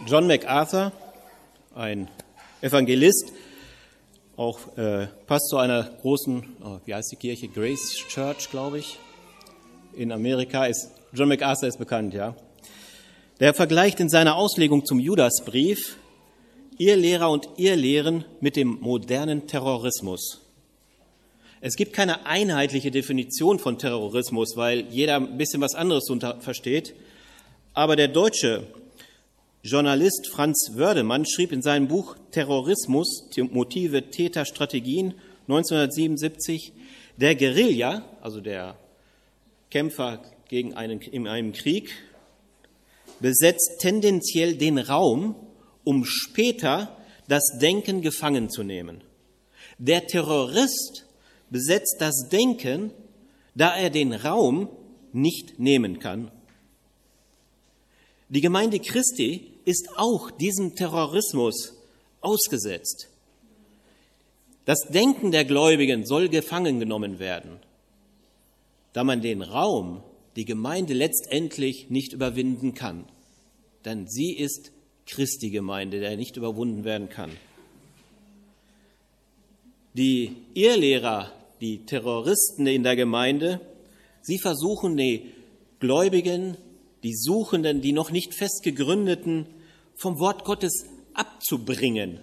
John MacArthur, ein Evangelist, auch Pastor einer großen, wie heißt die Kirche? Grace Church, glaube ich, in Amerika. John MacArthur ist bekannt, ja. Der vergleicht in seiner Auslegung zum Judasbrief Irrlehrer und Irrlehren mit dem modernen Terrorismus. Es gibt keine einheitliche Definition von Terrorismus, weil jeder ein bisschen was anderes darunter versteht. Aber der deutsche Journalist Franz Wördemann schrieb in seinem Buch Terrorismus, Motive, Täter, Strategien 1977, der Guerilla, also der Kämpfer in einem Krieg, besetzt tendenziell den Raum, um später das Denken gefangen zu nehmen. Der Terrorist besetzt das Denken, da er den Raum nicht nehmen kann. Die Gemeinde Christi ist auch diesem Terrorismus ausgesetzt. Das Denken der Gläubigen soll gefangen genommen werden, da man den Raum, die Gemeinde letztendlich nicht überwinden kann. Denn sie ist Christi Gemeinde, der nicht überwunden werden kann. Die Irrlehrer, die Terroristen in der Gemeinde, sie versuchen die Gläubigen, die Suchenden, die noch nicht fest gegründeten, vom Wort Gottes abzubringen.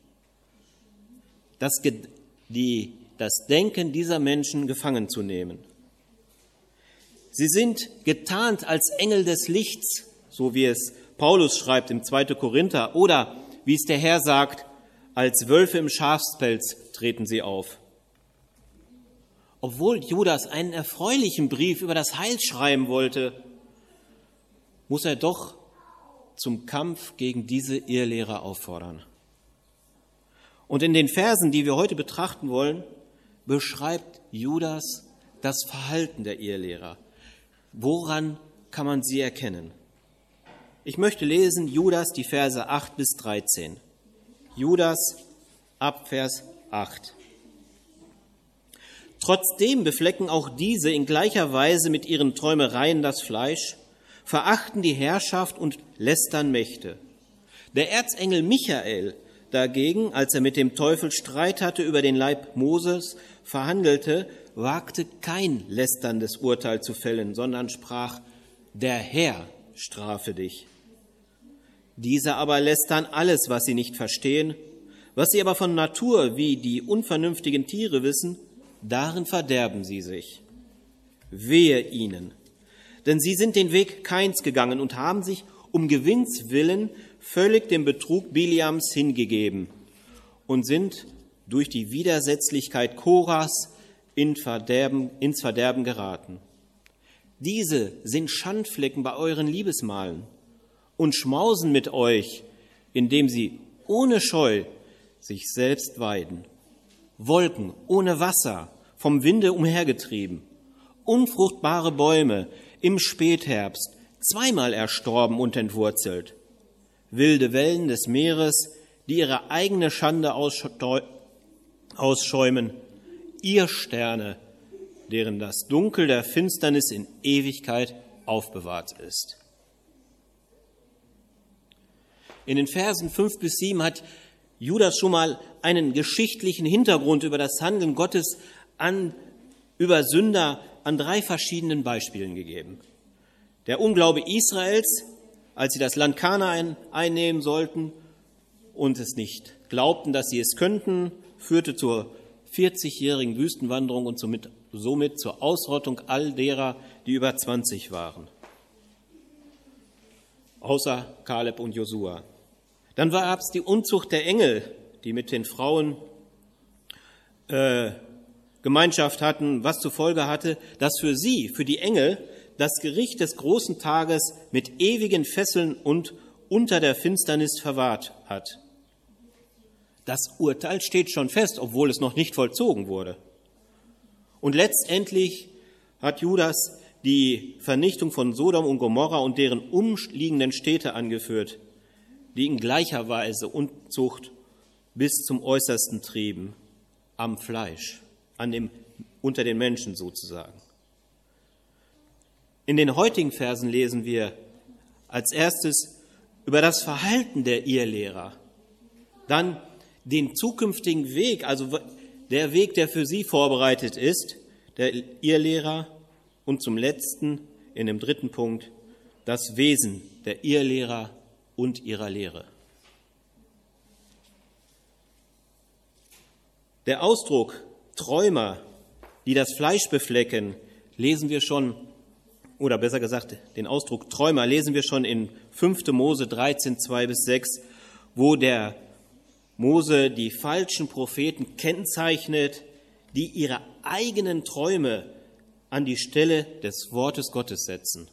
Das Denken dieser Menschen gefangen zu nehmen. Sie sind getarnt als Engel des Lichts, so wie es Paulus schreibt im 2. Korinther, oder wie es der Herr sagt, als Wölfe im Schafspelz treten sie auf. Obwohl Judas einen erfreulichen Brief über das Heil schreiben wollte, muss er doch zum Kampf gegen diese Irrlehrer auffordern. Und in den Versen, die wir heute betrachten wollen, beschreibt Judas das Verhalten der Irrlehrer. Woran kann man sie erkennen? Ich möchte lesen Judas, die Verse 8 bis 13. Judas ab Vers 8. Trotzdem beflecken auch diese in gleicher Weise mit ihren Träumereien das Fleisch, verachten die Herrschaft und lästern Mächte. Der Erzengel Michael dagegen, als er mit dem Teufel Streit hatte über den Leib Moses, verhandelte, wagte kein lästerndes Urteil zu fällen, sondern sprach, der Herr strafe dich. Diese aber lästern alles, was sie nicht verstehen, was sie aber von Natur wie die unvernünftigen Tiere wissen, darin verderben sie sich. Wehe ihnen, denn sie sind den Weg Kains gegangen und haben sich um Gewinns willen völlig dem Betrug Biliams hingegeben und sind durch die Widersetzlichkeit Koras ins Verderben geraten. Diese sind Schandflecken bei euren Liebesmahlen und schmausen mit euch, indem sie ohne Scheu sich selbst weiden. Wolken ohne Wasser, vom Winde umhergetrieben, unfruchtbare Bäume im Spätherbst, zweimal erstorben und entwurzelt, wilde Wellen des Meeres, die ihre eigene Schande ausschäumen, Irrsterne, deren das Dunkel der Finsternis in Ewigkeit aufbewahrt ist. In den Versen 5 bis 7 hat Judas schon mal einen geschichtlichen Hintergrund über das Handeln Gottes über Sünder an 3 verschiedenen Beispielen gegeben. Der Unglaube Israels, als sie das Land Kanaan einnehmen sollten und es nicht glaubten, dass sie es könnten, führte zur 40-jährigen Wüstenwanderung und somit zur Ausrottung all derer, die über 20 waren. Außer Kaleb und Josua. Dann war es die Unzucht der Engel, die mit den Frauen Gemeinschaft hatten, was zur Folge hatte, dass für sie, für die Engel, das Gericht des großen Tages mit ewigen Fesseln und unter der Finsternis verwahrt hat. Das Urteil steht schon fest, obwohl es noch nicht vollzogen wurde. Und letztendlich hat Judas die Vernichtung von Sodom und Gomorra und deren umliegenden Städte angeführt, die in gleicher Weise Unzucht bis zum Äußersten trieben, am Fleisch, unter den Menschen sozusagen. In den heutigen Versen lesen wir als erstes über das Verhalten der Irrlehrer, dann den zukünftigen Weg, also der Weg, der für sie vorbereitet ist, der Irrlehrer, und zum letzten, in dem dritten Punkt, das Wesen der Irrlehrer und ihrer Lehre. Der Ausdruck Träumer, die das Fleisch beflecken, lesen wir schon, oder besser gesagt, den Ausdruck Träumer lesen wir schon in 5. Mose 13, 2-6, wo der Mose die falschen Propheten kennzeichnet, die ihre eigenen Träume an die Stelle des Wortes Gottes setzen.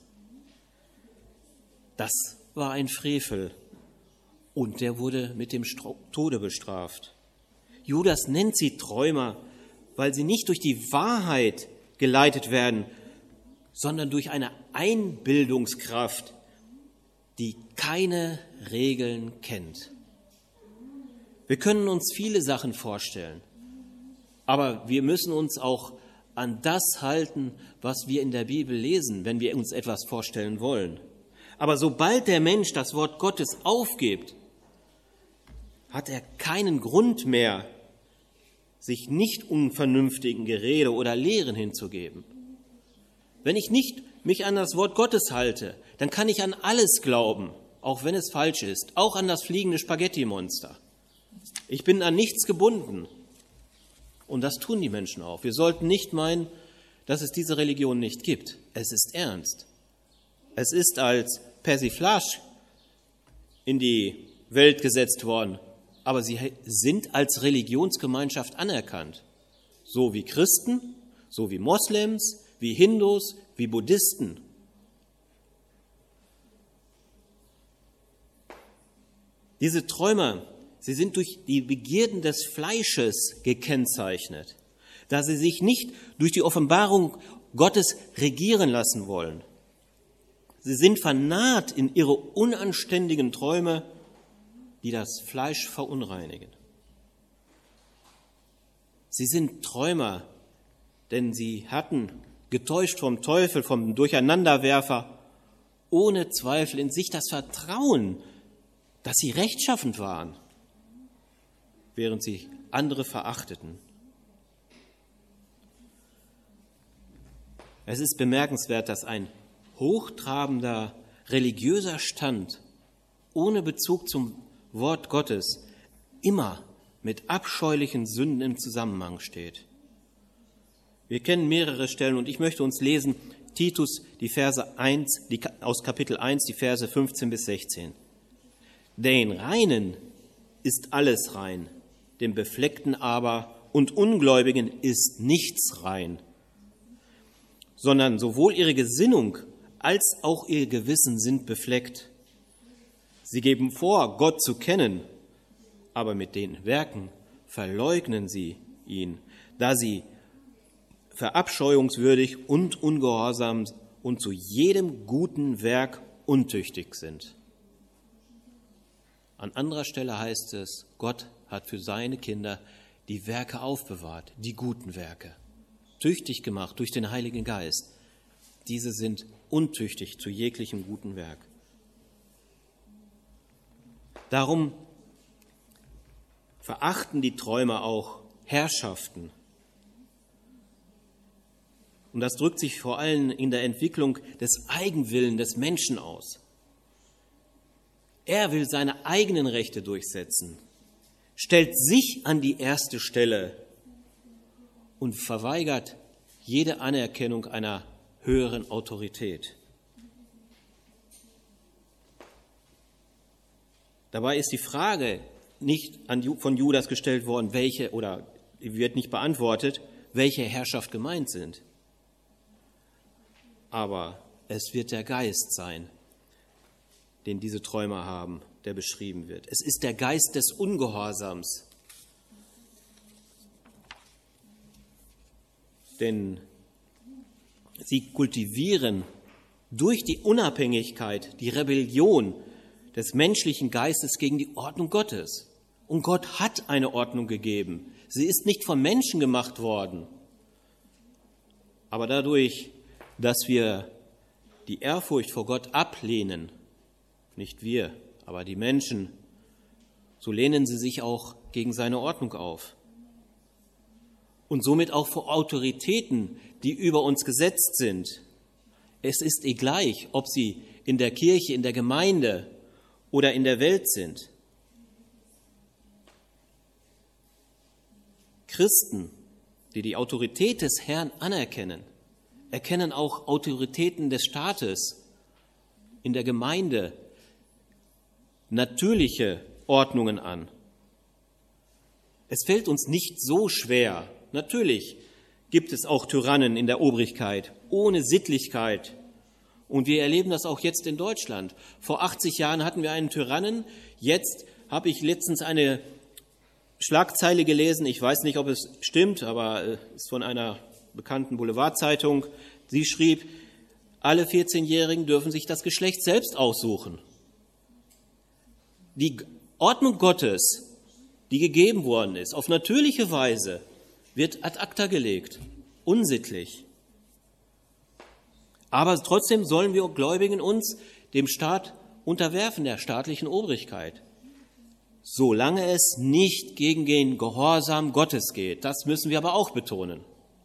Das war ein Frevel und der wurde mit dem Tode bestraft. Judas nennt sie Träumer, weil sie nicht durch die Wahrheit geleitet werden, sondern durch eine Einbildungskraft, die keine Regeln kennt. Wir können uns viele Sachen vorstellen, aber wir müssen uns auch an das halten, was wir in der Bibel lesen, wenn wir uns etwas vorstellen wollen. Aber sobald der Mensch das Wort Gottes aufgibt, hat er keinen Grund mehr, sich nicht unvernünftigen Gerede oder Lehren hinzugeben. Wenn ich nicht mich an das Wort Gottes halte, dann kann ich an alles glauben, auch wenn es falsch ist, auch an das fliegende Spaghetti-Monster. Ich bin an nichts gebunden. Und das tun die Menschen auch. Wir sollten nicht meinen, dass es diese Religion nicht gibt. Es ist ernst. Es ist als Persiflage in die Welt gesetzt worden, aber sie sind als Religionsgemeinschaft anerkannt. So wie Christen, so wie Moslems, wie Hindus, wie Buddhisten. Diese Träumer, sie sind durch die Begierden des Fleisches gekennzeichnet, da sie sich nicht durch die Offenbarung Gottes regieren lassen wollen. Sie sind vernarrt in ihre unanständigen Träume, die das Fleisch verunreinigen. Sie sind Träumer, denn sie hatten, getäuscht vom Teufel, vom Durcheinanderwerfer, ohne Zweifel in sich das Vertrauen, dass sie rechtschaffend waren, während sie andere verachteten. Es ist bemerkenswert, dass ein hochtrabender religiöser Stand ohne Bezug zum Wort Gottes immer mit abscheulichen Sünden im Zusammenhang steht. Wir kennen mehrere Stellen und ich möchte uns lesen, Titus, die Verse 1, aus Kapitel 1, die Verse 15-16. Den Reinen ist alles rein, dem Befleckten aber und Ungläubigen ist nichts rein, sondern sowohl ihre Gesinnung als auch ihr Gewissen sind befleckt. Sie geben vor, Gott zu kennen, aber mit den Werken verleugnen sie ihn, da sie verabscheuungswürdig und ungehorsam und zu jedem guten Werk untüchtig sind. An anderer Stelle heißt es, Gott hat für seine Kinder die Werke aufbewahrt, die guten Werke, tüchtig gemacht durch den Heiligen Geist. Diese sind untüchtig zu jeglichem guten Werk. Darum verachten die Träumer auch Herrschaften. Und das drückt sich vor allem in der Entwicklung des Eigenwillen des Menschen aus. Er will seine eigenen Rechte durchsetzen, stellt sich an die erste Stelle und verweigert jede Anerkennung einer höheren Autorität. Dabei ist die Frage nicht von Judas gestellt worden, welche, oder wird nicht beantwortet, welche Herrschaft gemeint sind. Aber es wird der Geist sein, den diese Träumer haben, der beschrieben wird. Es ist der Geist des Ungehorsams. Denn sie kultivieren durch die Unabhängigkeit die Rebellion des menschlichen Geistes gegen die Ordnung Gottes. Und Gott hat eine Ordnung gegeben. Sie ist nicht vom Menschen gemacht worden. Aber dadurch, dass wir die Ehrfurcht vor Gott ablehnen, nicht wir, Aber die Menschen, so lehnen sie sich auch gegen seine Ordnung auf. Und somit auch vor Autoritäten, die über uns gesetzt sind. Es ist gleich, ob sie in der Kirche, in der Gemeinde oder in der Welt sind. Christen, die die Autorität des Herrn anerkennen, erkennen auch Autoritäten des Staates, in der Gemeinde, natürliche Ordnungen an. Es fällt uns nicht so schwer. Natürlich gibt es auch Tyrannen in der Obrigkeit, ohne Sittlichkeit. Und wir erleben das auch jetzt in Deutschland. Vor 80 Jahren hatten wir einen Tyrannen. Jetzt habe ich letztens eine Schlagzeile gelesen. Ich weiß nicht, ob es stimmt, aber es ist von einer bekannten Boulevardzeitung. Sie schrieb, alle 14-Jährigen dürfen sich das Geschlecht selbst aussuchen. Die Ordnung Gottes, die gegeben worden ist, auf natürliche Weise, wird ad acta gelegt, unsittlich. Aber trotzdem sollen wir Gläubigen uns dem Staat unterwerfen, der staatlichen Obrigkeit, solange es nicht gegen den Gehorsam Gottes geht. Das müssen wir aber auch betonen.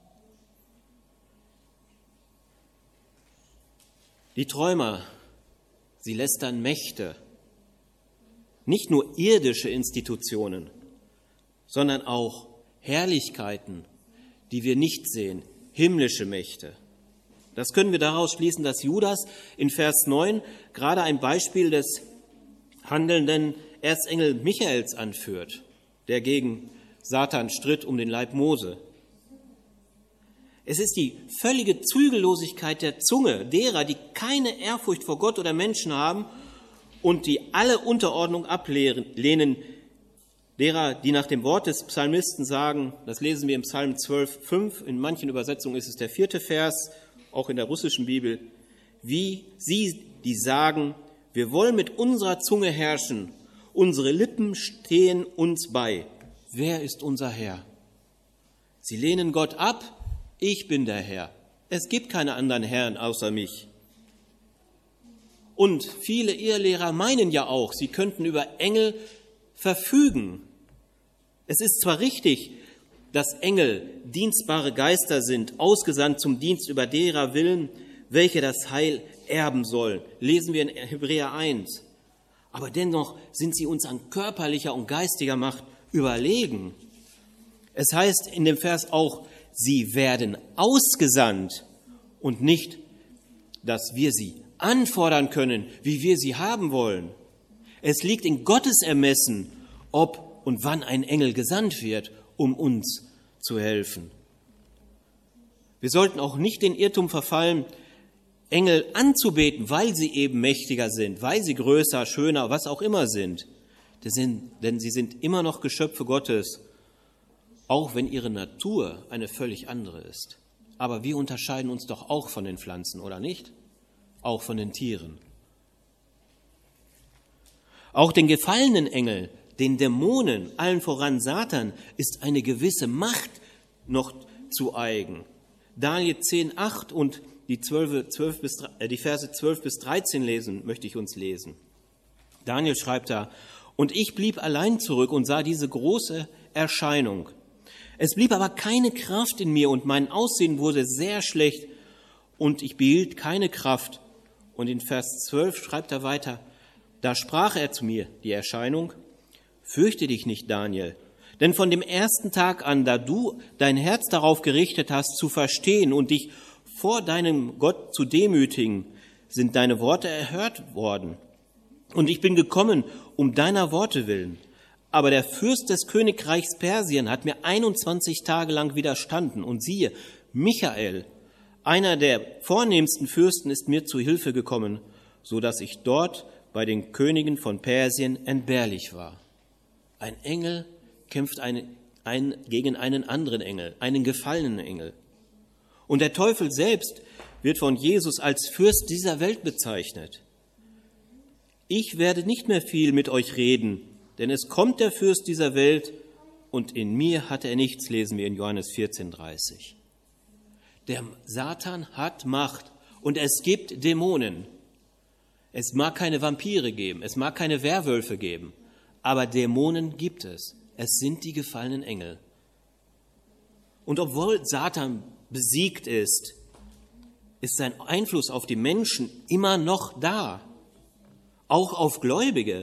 Die Träumer, sie lästern Mächte, nicht nur irdische Institutionen, sondern auch Herrlichkeiten, die wir nicht sehen, himmlische Mächte. Das können wir daraus schließen, dass Judas in Vers 9 gerade ein Beispiel des handelnden Erzengel Michaels anführt, der gegen Satan stritt um den Leib Mose. Es ist die völlige Zügellosigkeit der Zunge derer, die keine Ehrfurcht vor Gott oder Menschen haben und die alle Unterordnung ablehnen, derer, die nach dem Wort des Psalmisten sagen, das lesen wir im Psalm 12,5, in manchen Übersetzungen ist es der 4. Vers, auch in der russischen Bibel, wie sie, die sagen, wir wollen mit unserer Zunge herrschen, unsere Lippen stehen uns bei. Wer ist unser Herr? Sie lehnen Gott ab, ich bin der Herr. Es gibt keine anderen Herren außer mich. Und viele Irrlehrer meinen ja auch, sie könnten über Engel verfügen. Es ist zwar richtig, dass Engel dienstbare Geister sind, ausgesandt zum Dienst über derer Willen, welche das Heil erben sollen. Lesen wir in Hebräer 1. Aber dennoch sind sie uns an körperlicher und geistiger Macht überlegen. Es heißt in dem Vers auch, sie werden ausgesandt und nicht, dass wir sie anfordern können, wie wir sie haben wollen. Es liegt in Gottes Ermessen, ob und wann ein Engel gesandt wird, um uns zu helfen. Wir sollten auch nicht den Irrtum verfallen, Engel anzubeten, weil sie eben mächtiger sind, weil sie größer, schöner, was auch immer sind. Denn sie sind immer noch Geschöpfe Gottes, auch wenn ihre Natur eine völlig andere ist. Aber wir unterscheiden uns doch auch von den Pflanzen, oder nicht? Auch von den Tieren. Auch den gefallenen Engeln, den Dämonen, allen voran Satan, ist eine gewisse Macht noch zu eigen. Daniel 10,8 und die Verse 12 bis 13 möchte ich uns lesen. Daniel schreibt da, und ich blieb allein zurück und sah diese große Erscheinung. Es blieb aber keine Kraft in mir und mein Aussehen wurde sehr schlecht und ich behielt keine Kraft. Und in Vers 12 schreibt er weiter, da sprach er zu mir, die Erscheinung, fürchte dich nicht, Daniel, denn von dem ersten Tag an, da du dein Herz darauf gerichtet hast, zu verstehen und dich vor deinem Gott zu demütigen, sind deine Worte erhört worden. Und ich bin gekommen, um deiner Worte willen. Aber der Fürst des Königreichs Persien hat mir 21 Tage lang widerstanden. Und siehe, Michael, einer der vornehmsten Fürsten, ist mir zu Hilfe gekommen, so dass ich dort bei den Königen von Persien entbehrlich war. Ein Engel kämpft gegen einen anderen Engel, einen gefallenen Engel. Und der Teufel selbst wird von Jesus als Fürst dieser Welt bezeichnet. Ich werde nicht mehr viel mit euch reden, denn es kommt der Fürst dieser Welt und in mir hat er nichts, lesen wir in Johannes 14,30. Der Satan hat Macht und es gibt Dämonen. Es mag keine Vampire geben, es mag keine Werwölfe geben, aber Dämonen gibt es. Es sind die gefallenen Engel. Und obwohl Satan besiegt ist, ist sein Einfluss auf die Menschen immer noch da, auch auf Gläubige.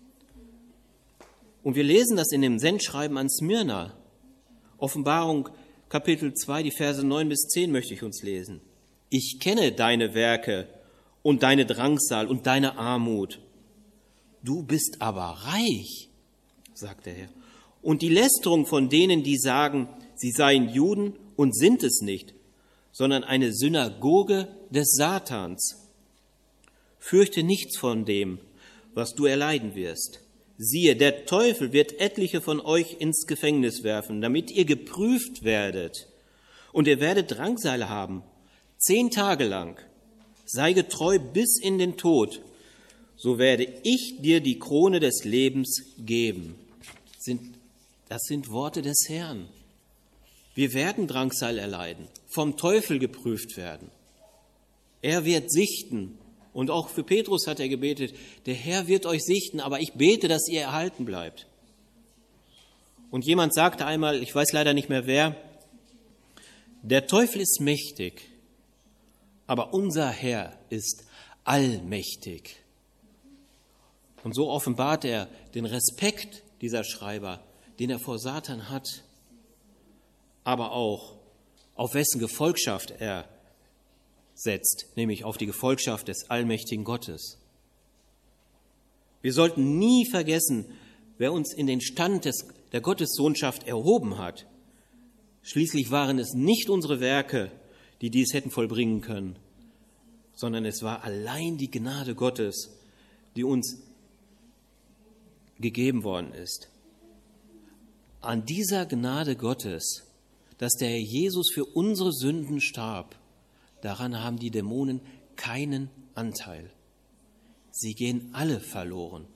Und wir lesen das in dem Sendschreiben an Smyrna. Offenbarung Kapitel 2, die Verse 9 bis 10 möchte ich uns lesen. Ich kenne deine Werke und deine Drangsal und deine Armut. Du bist aber reich, sagt der Herr. Und die Lästerung von denen, die sagen, sie seien Juden und sind es nicht, sondern eine Synagoge des Satans. Fürchte nichts von dem, was du erleiden wirst. Siehe, der Teufel wird etliche von euch ins Gefängnis werfen, damit ihr geprüft werdet. Und ihr werdet Drangsal haben, 10 Tage lang. Sei getreu bis in den Tod, so werde ich dir die Krone des Lebens geben. Das sind Worte des Herrn. Wir werden Drangsal erleiden, vom Teufel geprüft werden. Er wird sichten. Und auch für Petrus hat er gebetet, der Herr wird euch sichten, aber ich bete, dass ihr erhalten bleibt. Und jemand sagte einmal, ich weiß leider nicht mehr wer, der Teufel ist mächtig, aber unser Herr ist allmächtig. Und so offenbart er den Respekt dieser Schreiber, den er vor Satan hat, aber auch auf wessen Gefolgschaft er setzt, nämlich auf die Gefolgschaft des allmächtigen Gottes. Wir sollten nie vergessen, wer uns in den Stand der Gottessohnschaft erhoben hat. Schließlich waren es nicht unsere Werke, die dies hätten vollbringen können, sondern es war allein die Gnade Gottes, die uns gegeben worden ist. An dieser Gnade Gottes, dass der Herr Jesus für unsere Sünden starb, daran haben die Dämonen keinen Anteil. Sie gehen alle verloren.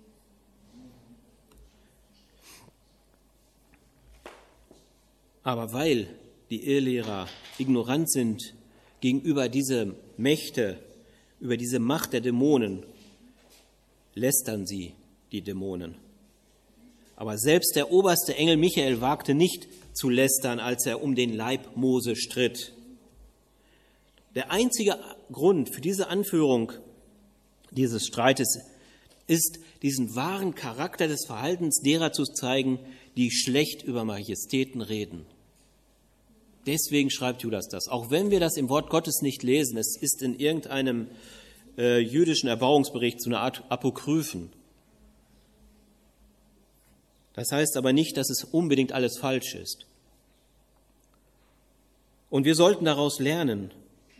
Aber weil die Irrlehrer ignorant sind gegenüber diese Mächte, über diese Macht der Dämonen, lästern sie die Dämonen. Aber selbst der oberste Engel Michael wagte nicht zu lästern, als er um den Leib Mose stritt. Der einzige Grund für diese Anführung dieses Streites ist, diesen wahren Charakter des Verhaltens derer zu zeigen, die schlecht über Majestäten reden. Deswegen schreibt Judas das. Auch wenn wir das im Wort Gottes nicht lesen, es ist in irgendeinem jüdischen Erbauungsbericht zu einer Art Apokryphen. Das heißt aber nicht, dass es unbedingt alles falsch ist. Und wir sollten daraus lernen,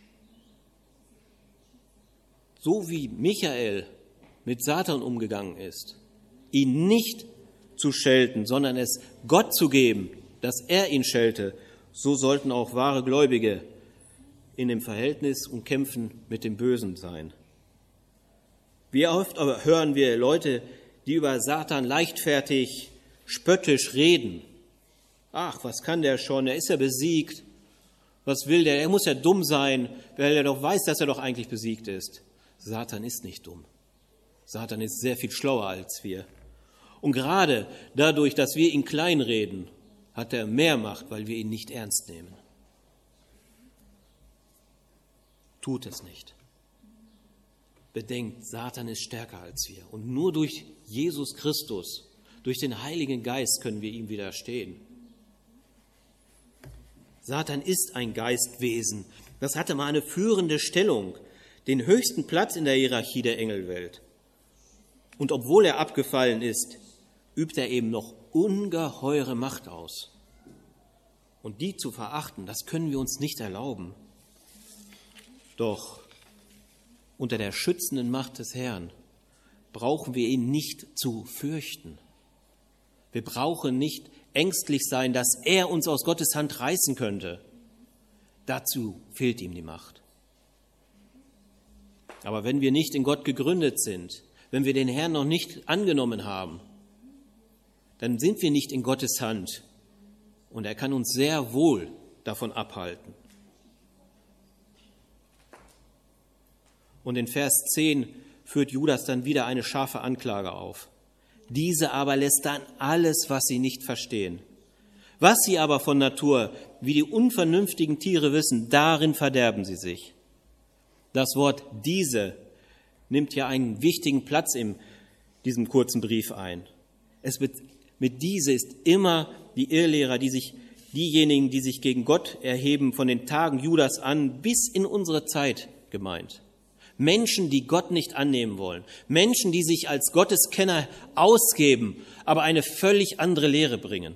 so wie Michael mit Satan umgegangen ist, ihn nicht zu schelten, sondern es Gott zu geben, dass er ihn schelte, so sollten auch wahre Gläubige in dem Verhältnis und Kämpfen mit dem Bösen sein. Wie oft aber hören wir Leute, die über Satan leichtfertig, spöttisch reden. Ach, was kann der schon? Er ist ja besiegt. Was will der? Er muss ja dumm sein, weil er doch weiß, dass er doch eigentlich besiegt ist. Satan ist nicht dumm. Satan ist sehr viel schlauer als wir. Und gerade dadurch, dass wir ihn kleinreden, hat er mehr Macht, weil wir ihn nicht ernst nehmen. Tut es nicht. Bedenkt, Satan ist stärker als wir. Und nur durch Jesus Christus, durch den Heiligen Geist können wir ihm widerstehen. Satan ist ein Geistwesen. Das hatte mal eine führende Stellung, den höchsten Platz in der Hierarchie der Engelwelt. Und obwohl er abgefallen ist, übt er eben noch ungeheure Macht aus. Und die zu verachten, das können wir uns nicht erlauben. Doch unter der schützenden Macht des Herrn brauchen wir ihn nicht zu fürchten. Wir brauchen nicht ängstlich sein, dass er uns aus Gottes Hand reißen könnte. Dazu fehlt ihm die Macht. Aber wenn wir nicht in Gott gegründet sind, wenn wir den Herrn noch nicht angenommen haben, dann sind wir nicht in Gottes Hand und er kann uns sehr wohl davon abhalten. Und in Vers 10 führt Judas dann wieder eine scharfe Anklage auf. Diese aber lästern alles, was sie nicht verstehen. Was sie aber von Natur, wie die unvernünftigen Tiere wissen, darin verderben sie sich. Das Wort diese nimmt ja einen wichtigen Platz in diesem kurzen Brief ein. Mit diese ist immer die Irrlehrer, diejenigen, die sich gegen Gott erheben, von den Tagen Judas an bis in unsere Zeit gemeint. Menschen, die Gott nicht annehmen wollen. Menschen, die sich als Gotteskenner ausgeben, aber eine völlig andere Lehre bringen.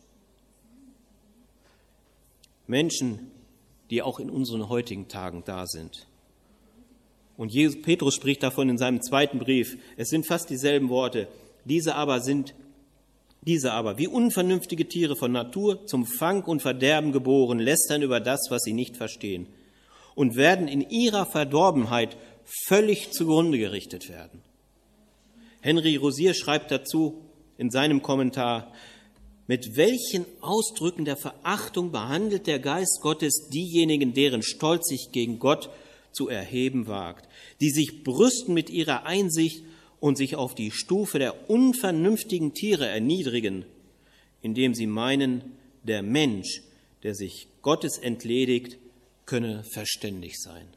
Menschen, die auch in unseren heutigen Tagen da sind. Und Petrus spricht davon in seinem zweiten Brief. Es sind fast dieselben Worte. Diese aber, wie unvernünftige Tiere von Natur, zum Fang und Verderben geboren, lästern über das, was sie nicht verstehen, und werden in ihrer Verdorbenheit völlig zugrunde gerichtet werden. Henry Rosier schreibt dazu in seinem Kommentar: Mit welchen Ausdrücken der Verachtung behandelt der Geist Gottes diejenigen, deren Stolz sich gegen Gott zu erheben wagt, die sich brüsten mit ihrer Einsicht und sich auf die Stufe der unvernünftigen Tiere erniedrigen, indem sie meinen, der Mensch, der sich Gottes entledigt, könne verständig sein.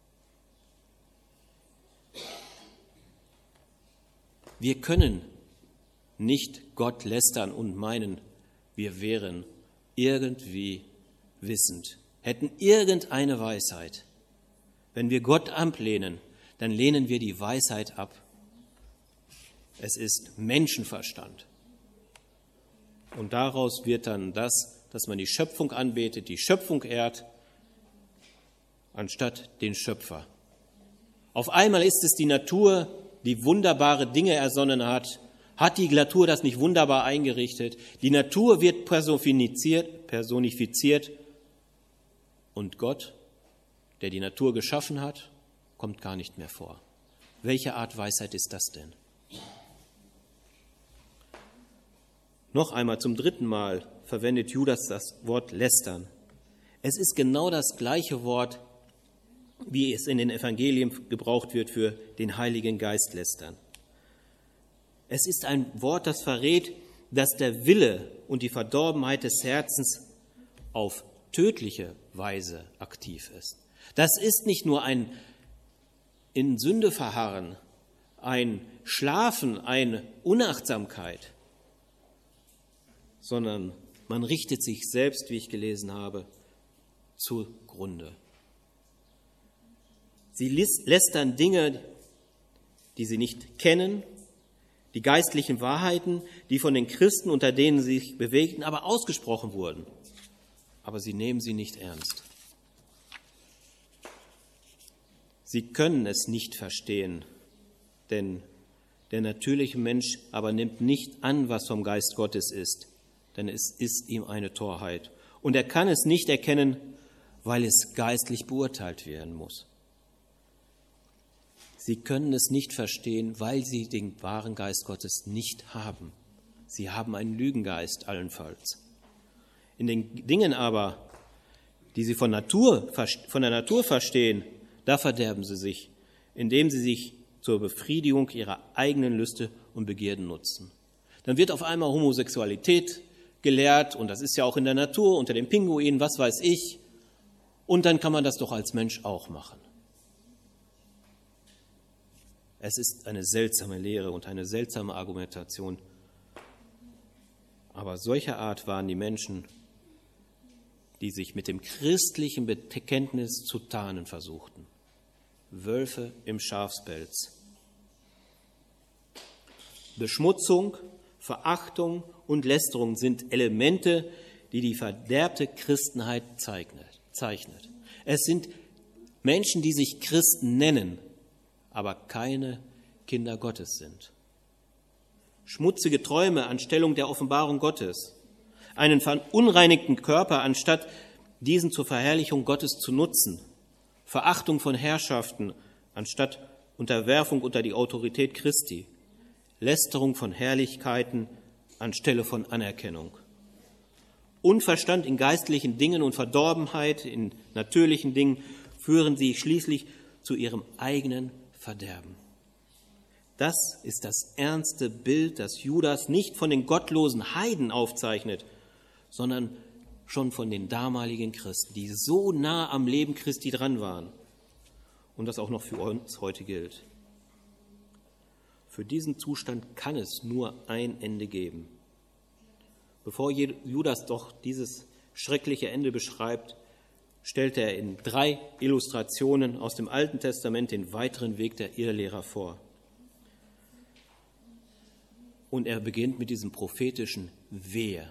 Wir können nicht Gott lästern und meinen, wir wären irgendwie wissend, hätten irgendeine Weisheit. Wenn wir Gott ablehnen, dann lehnen wir die Weisheit ab. Es ist Menschenverstand. Und daraus wird dann das, dass man die Schöpfung anbetet, die Schöpfung ehrt, anstatt den Schöpfer. Auf einmal ist es die Natur, die wunderbare Dinge ersonnen hat. Hat die Natur das nicht wunderbar eingerichtet? Die Natur wird personifiziert und Gott, der die Natur geschaffen hat, kommt gar nicht mehr vor. Welche Art Weisheit ist das denn? Noch einmal, zum dritten Mal verwendet Judas das Wort lästern. Es ist genau das gleiche Wort, wie es in den Evangelien gebraucht wird für den Heiligen Geist lästern. Es ist ein Wort, das verrät, dass der Wille und die Verdorbenheit des Herzens auf tödliche Weise aktiv ist. Das ist nicht nur ein in Sünde verharren, ein Schlafen, eine Unachtsamkeit, sondern man richtet sich selbst, wie ich gelesen habe, zugrunde. Sie lästern Dinge, die sie nicht kennen, die geistlichen Wahrheiten, die von den Christen, unter denen sie sich bewegten, aber ausgesprochen wurden. Aber sie nehmen sie nicht ernst. Sie können es nicht verstehen, denn der natürliche Mensch aber nimmt nicht an, was vom Geist Gottes ist, denn es ist ihm eine Torheit. Und er kann es nicht erkennen, weil es geistlich beurteilt werden muss. Sie können es nicht verstehen, weil sie den wahren Geist Gottes nicht haben. Sie haben einen Lügengeist allenfalls. In den Dingen aber, die sie von der Natur verstehen, da verderben sie sich, indem sie sich zur Befriedigung ihrer eigenen Lüste und Begierden nutzen. Dann wird auf einmal Homosexualität gelehrt, und das ist ja auch in der Natur, unter den Pinguinen, was weiß ich, und dann kann man das doch als Mensch auch machen. Es ist eine seltsame Lehre und eine seltsame Argumentation. Aber solcher Art waren die Menschen, die sich mit dem christlichen Bekenntnis zu tarnen versuchten. Wölfe im Schafspelz. Beschmutzung, Verachtung und Lästerung sind Elemente, die die verderbte Christenheit zeichnet. Es sind Menschen, die sich Christen nennen, aber keine Kinder Gottes sind. Schmutzige Träume anstelle der Offenbarung Gottes, einen verunreinigten Körper anstatt diesen zur Verherrlichung Gottes zu nutzen, Verachtung von Herrschaften anstatt Unterwerfung unter die Autorität Christi, Lästerung von Herrlichkeiten anstelle von Anerkennung, Unverstand in geistlichen Dingen und Verdorbenheit in natürlichen Dingen führen sie schließlich zu ihrem eigenen Verderben. Das ist das ernste Bild, das Judas nicht von den gottlosen Heiden aufzeichnet, sondern schon von den damaligen Christen, die so nah am Leben Christi dran waren. Und das auch noch für uns heute gilt. Für diesen Zustand kann es nur ein Ende geben. Bevor Judas doch dieses schreckliche Ende beschreibt, stellt er in 3 Illustrationen aus dem Alten Testament den weiteren Weg der Irrlehrer vor. Und er beginnt mit diesem prophetischen Wehe.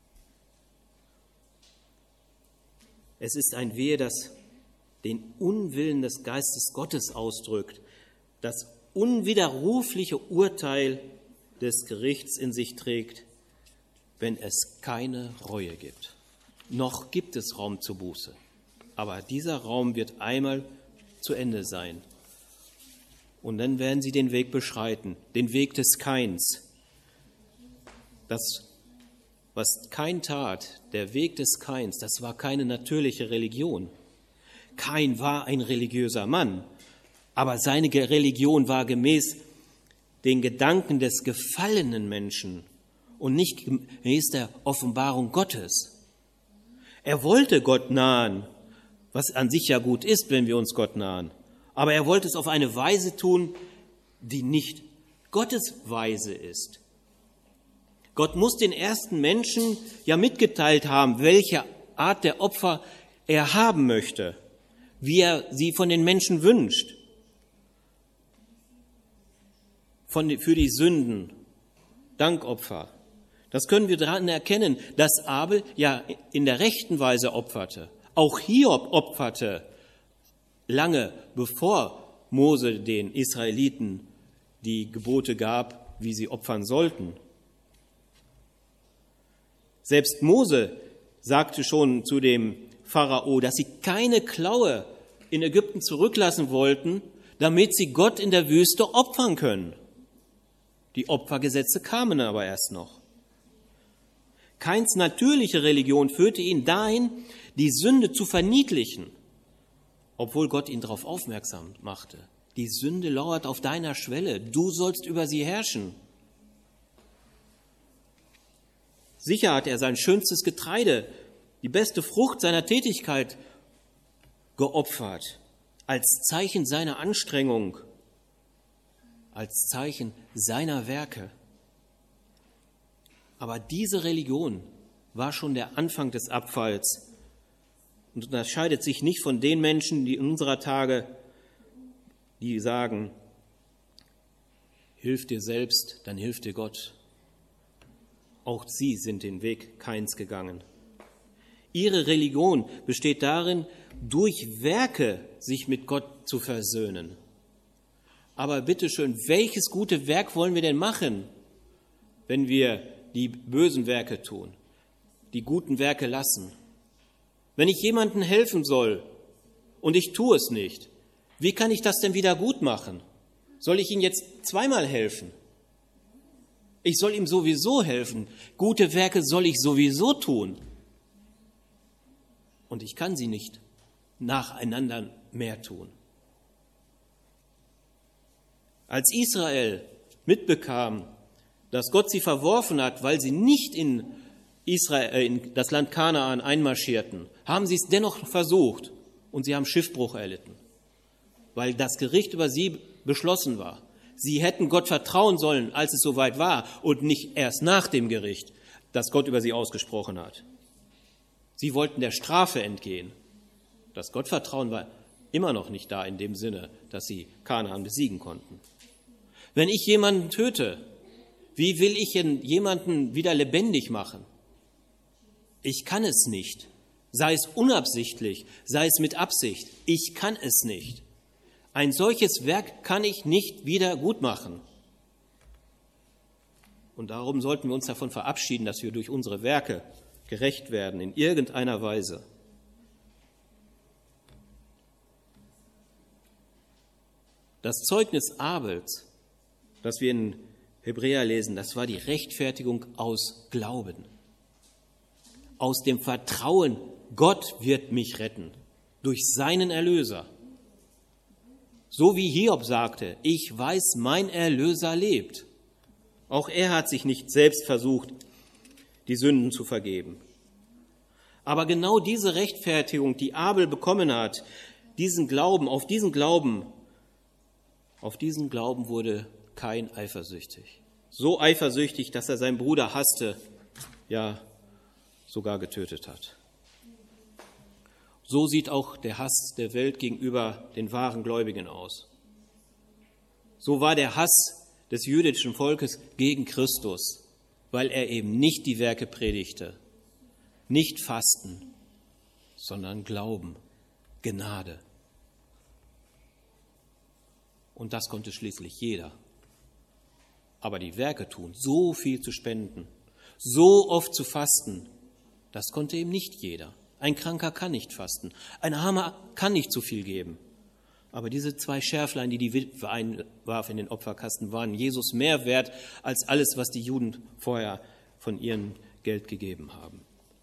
Es ist ein Wehe, das den Unwillen des Geistes Gottes ausdrückt, das unwiderrufliche Urteil des Gerichts in sich trägt, wenn es keine Reue gibt. Noch gibt es Raum zur Buße, aber dieser Raum wird einmal zu Ende sein. Und dann werden sie den Weg beschreiten, den Weg des Kains. Das, was Kain tat, der Weg des Kains, das war keine natürliche Religion. Kain war ein religiöser Mann, aber seine Religion war gemäß den Gedanken des gefallenen Menschen und nicht gemäß der Offenbarung Gottes. Er wollte Gott nahen, was an sich ja gut ist, wenn wir uns Gott nahen, aber er wollte es auf eine Weise tun, die nicht Gottes Weise ist. Gott muss den ersten Menschen ja mitgeteilt haben, welche Art der Opfer er haben möchte, wie er sie von den Menschen wünscht. Für die Sünden, Dankopfer. Das können wir daran erkennen, dass Abel ja in der rechten Weise opferte. Auch Hiob opferte lange bevor Mose den Israeliten die Gebote gab, wie sie opfern sollten. Selbst Mose sagte schon zu dem Pharao, dass sie keine Klaue in Ägypten zurücklassen wollten, damit sie Gott in der Wüste opfern können. Die Opfergesetze kamen aber erst noch. Kains natürliche Religion führte ihn dahin, die Sünde zu verniedlichen, obwohl Gott ihn darauf aufmerksam machte. Die Sünde lauert auf deiner Schwelle, du sollst über sie herrschen. Sicher hat er sein schönstes Getreide, die beste Frucht seiner Tätigkeit geopfert, als Zeichen seiner Anstrengung, als Zeichen seiner Werke. Aber diese Religion war schon der Anfang des Abfalls und unterscheidet sich nicht von den Menschen, die in unserer Tage, die sagen, hilf dir selbst, dann hilft dir Gott. Auch sie sind den Weg Kains gegangen. Ihre Religion besteht darin, durch Werke sich mit Gott zu versöhnen. Aber bitteschön, welches gute Werk wollen wir denn machen, wenn wir die bösen Werke tun, die guten Werke lassen? Wenn ich jemandem helfen soll und ich tue es nicht, wie kann ich das denn wieder gut machen? Soll ich ihm jetzt zweimal helfen? Ich soll ihm sowieso helfen. Gute Werke soll ich sowieso tun. Und ich kann sie nicht nacheinander mehr tun. Als Israel mitbekam, dass Gott sie verworfen hat, weil sie nicht in das Land Kanaan einmarschierten, haben sie es dennoch versucht und sie haben Schiffbruch erlitten, weil das Gericht über sie beschlossen war. Sie hätten Gott vertrauen sollen, als es soweit war und nicht erst nach dem Gericht, das Gott über sie ausgesprochen hat. Sie wollten der Strafe entgehen. Das Gottvertrauen war immer noch nicht da in dem Sinne, dass sie Kanaan besiegen konnten. Wenn ich jemanden töte, wie will ich jemanden wieder lebendig machen? Ich kann es nicht, sei es unabsichtlich, sei es mit Absicht. Ich kann es nicht. Ein solches Werk kann ich nicht wieder gut machen. Und darum sollten wir uns davon verabschieden, dass wir durch unsere Werke gerecht werden, in irgendeiner Weise. Das Zeugnis Abels, das wir in Hebräer lesen, das war die Rechtfertigung aus Glauben, aus dem Vertrauen, Gott wird mich retten durch seinen Erlöser. So wie Hiob sagte, ich weiß, mein Erlöser lebt. Auch er hat sich nicht selbst versucht, die Sünden zu vergeben. Aber genau diese Rechtfertigung, die Abel bekommen hat, auf diesen Glauben wurde Kain eifersüchtig. So eifersüchtig, dass er seinen Bruder hasste, ja sogar getötet hat. So sieht auch der Hass der Welt gegenüber den wahren Gläubigen aus. So war der Hass des jüdischen Volkes gegen Christus, weil er eben nicht die Werke predigte, nicht Fasten, sondern Glauben, Gnade. Und das konnte schließlich jeder. Aber die Werke tun, so viel zu spenden, so oft zu fasten, das konnte eben nicht jeder. Ein Kranker kann nicht fasten, ein Armer kann nicht so viel geben. Aber diese 2 Schärflein, die die Witwe einwarf in den Opferkasten, waren Jesus mehr wert als alles, was die Juden vorher von ihrem Geld gegeben haben.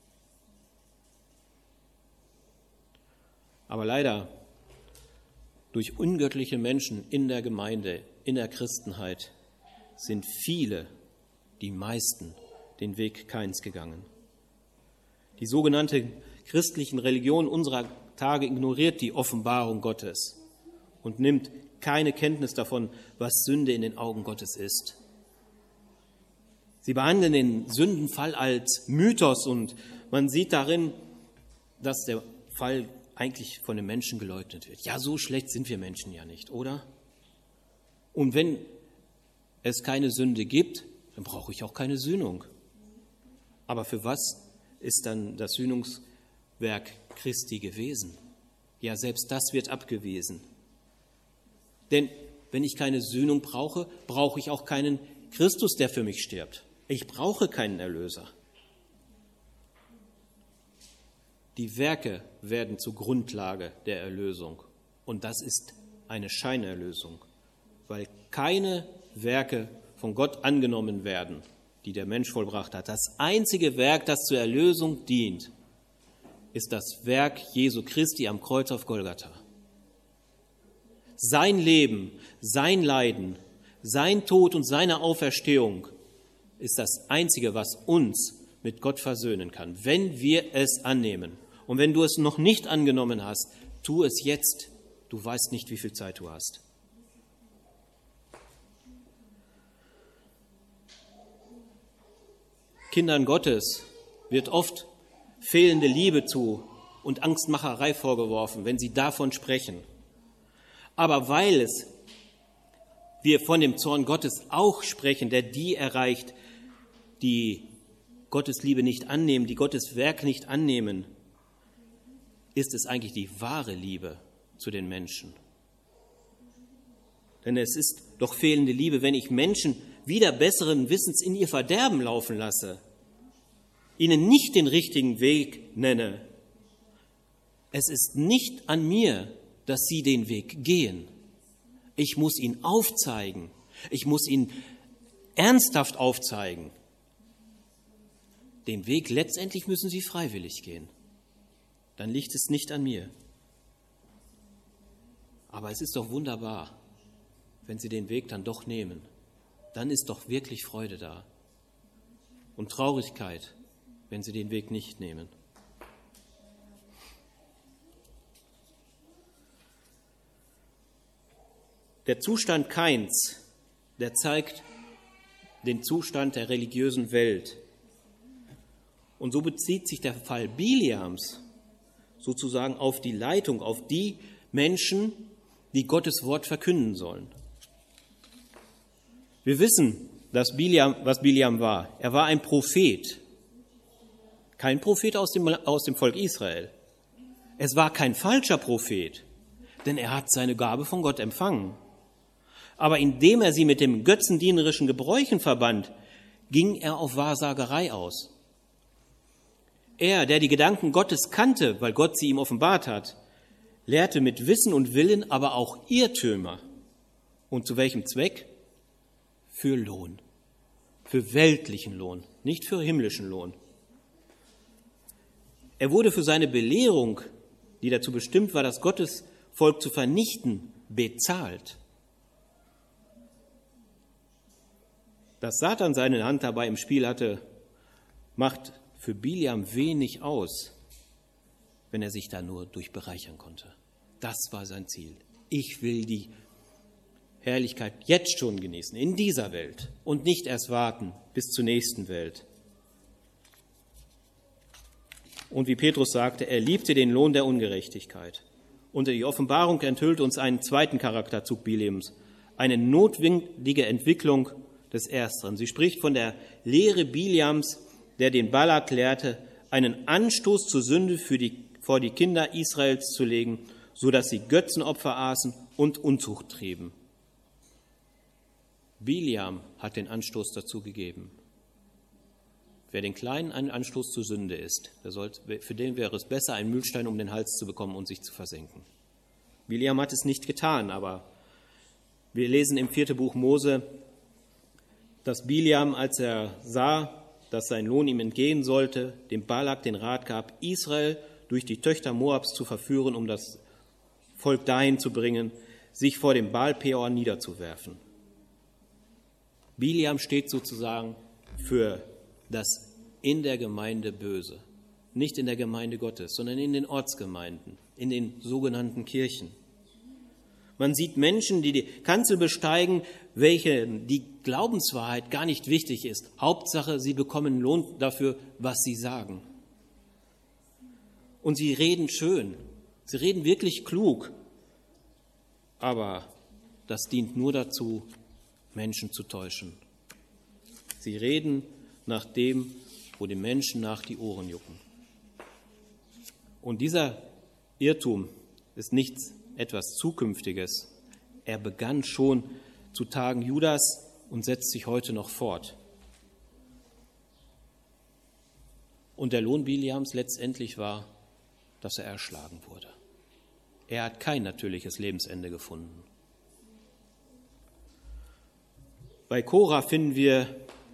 Aber leider, durch ungöttliche Menschen in der Gemeinde, in der Christenheit, sind viele, die meisten, den Weg Kains gegangen. Die sogenannte christlichen Religion unserer Tage ignoriert die Offenbarung Gottes und nimmt keine Kenntnis davon, was Sünde in den Augen Gottes ist. Sie behandeln den Sündenfall als Mythos und man sieht darin, dass der Fall eigentlich von den Menschen geleugnet wird. Ja, so schlecht sind wir Menschen ja nicht, oder? Und wenn es keine Sünde gibt, dann brauche ich auch keine Sühnung. Aber für was ist dann das Sühnungswerk Christi gewesen? Ja, selbst das wird abgewiesen. Denn wenn ich keine Sühnung brauche, brauche ich auch keinen Christus, der für mich stirbt. Ich brauche keinen Erlöser. Die Werke werden zur Grundlage der Erlösung. Und das ist eine Scheinerlösung, weil keine Werke von Gott angenommen werden, die der Mensch vollbracht hat. Das einzige Werk, das zur Erlösung dient, ist das Werk Jesu Christi am Kreuz auf Golgatha. Sein Leben, sein Leiden, sein Tod und seine Auferstehung ist das Einzige, was uns mit Gott versöhnen kann, wenn wir es annehmen. Und wenn du es noch nicht angenommen hast, tu es jetzt. Du weißt nicht, wie viel Zeit du hast. Kindern Gottes wird oft fehlende Liebe zu und Angstmacherei vorgeworfen, wenn sie davon sprechen. Aber weil wir von dem Zorn Gottes auch sprechen, der die erreicht, die Gottes Liebe nicht annehmen, die Gottes Werk nicht annehmen, ist es eigentlich die wahre Liebe zu den Menschen. Denn es ist doch fehlende Liebe, wenn ich Menschen wider besseren Wissens in ihr Verderben laufen lasse, ihnen nicht den richtigen Weg nenne. Es ist nicht an mir, dass sie den Weg gehen. Ich muss ihn aufzeigen. Ich muss ihn ernsthaft aufzeigen. Den Weg letztendlich müssen sie freiwillig gehen. Dann liegt es nicht an mir. Aber es ist doch wunderbar, wenn sie den Weg dann doch nehmen. Dann ist doch wirklich Freude da. Und Traurigkeit, wenn sie den Weg nicht nehmen. Der Zustand Kains, der zeigt den Zustand der religiösen Welt. Und so bezieht sich der Fall Biliams sozusagen auf die Leitung, auf die Menschen, die Gottes Wort verkünden sollen. Wir wissen, was Biliam war. Er war ein Prophet. Kein Prophet aus dem Volk Israel. Es war kein falscher Prophet, denn er hat seine Gabe von Gott empfangen. Aber indem er sie mit dem götzendienerischen Gebräuchen verband, ging er auf Wahrsagerei aus. Er, der die Gedanken Gottes kannte, weil Gott sie ihm offenbart hat, lehrte mit Wissen und Willen aber auch Irrtümer. Und zu welchem Zweck? Für Lohn, für weltlichen Lohn, nicht für himmlischen Lohn. Er wurde für seine Belehrung, die dazu bestimmt war, das Gottesvolk zu vernichten, bezahlt. Dass Satan seine Hand dabei im Spiel hatte, macht für Biliam wenig aus, wenn er sich da nur durch bereichern konnte. Das war sein Ziel. Ich will die Herrlichkeit jetzt schon genießen, in dieser Welt und nicht erst warten bis zur nächsten Welt. Und wie Petrus sagte, er liebte den Lohn der Ungerechtigkeit. Und die Offenbarung enthüllt uns einen zweiten Charakterzug Bileams, eine notwendige Entwicklung des Ersteren. Sie spricht von der Lehre Bileams, der den Balak lehrte, einen Anstoß zur Sünde vor die Kinder Israels zu legen, so dass sie Götzenopfer aßen und Unzucht trieben. Bileam hat den Anstoß dazu gegeben. Wer den Kleinen ein Anstoß zur Sünde ist, für den wäre es besser, einen Mühlstein um den Hals zu bekommen und sich zu versenken. Bileam hat es nicht getan, aber wir lesen im 4. Buch Mose, dass Bileam, als er sah, dass sein Lohn ihm entgehen sollte, dem Balak den Rat gab, Israel durch die Töchter Moabs zu verführen, um das Volk dahin zu bringen, sich vor dem Baal-Peor niederzuwerfen. Bileam steht sozusagen für das in der Gemeinde Böse. Nicht in der Gemeinde Gottes, sondern in den Ortsgemeinden, in den sogenannten Kirchen. Man sieht Menschen, die die Kanzel besteigen, welche die Glaubenswahrheit gar nicht wichtig ist. Hauptsache, sie bekommen Lohn dafür, was sie sagen. Und sie reden schön, sie reden wirklich klug, aber das dient nur dazu, Menschen zu täuschen. Sie reden nach dem, wo den Menschen nach die Ohren jucken. Und dieser Irrtum ist nichts etwas Zukünftiges. Er begann schon zu Tagen Judas und setzt sich heute noch fort. Und der Lohn Bileams letztendlich war, dass er erschlagen wurde. Er hat kein natürliches Lebensende gefunden. Bei Korah finden wir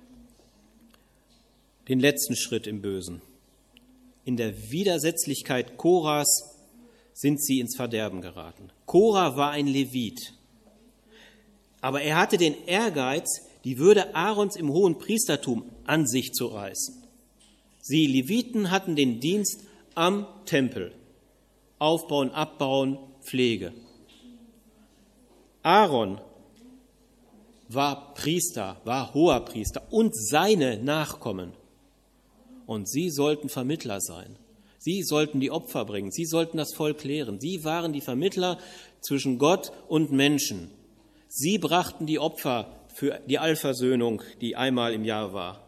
den letzten Schritt im Bösen. In der Widersetzlichkeit Korahs sind sie ins Verderben geraten. Korah war ein Levit, aber er hatte den Ehrgeiz, die Würde Aarons im hohen Priestertum an sich zu reißen. Sie Leviten hatten den Dienst am Tempel, Aufbauen, Abbauen, Pflege. Aaron war Priester, war Hoherpriester und seine Nachkommen. Und sie sollten Vermittler sein. Sie sollten die Opfer bringen. Sie sollten das Volk lehren. Sie waren die Vermittler zwischen Gott und Menschen. Sie brachten die Opfer für die Allversöhnung, die einmal im Jahr war.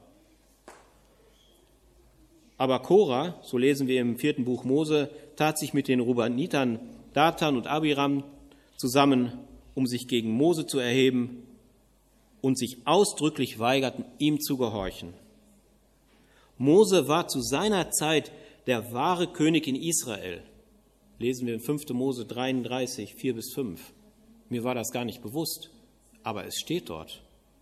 Aber Korah, so lesen wir im 4. Buch Mose, tat sich mit den Rubenitern Datan und Abiram zusammen, um sich gegen Mose zu erheben und sich ausdrücklich weigerten, ihm zu gehorchen. Mose war zu seiner Zeit der wahre König in Israel. Lesen wir in 5. Mose 33, 4-5. Mir war das gar nicht bewusst, aber es steht dort.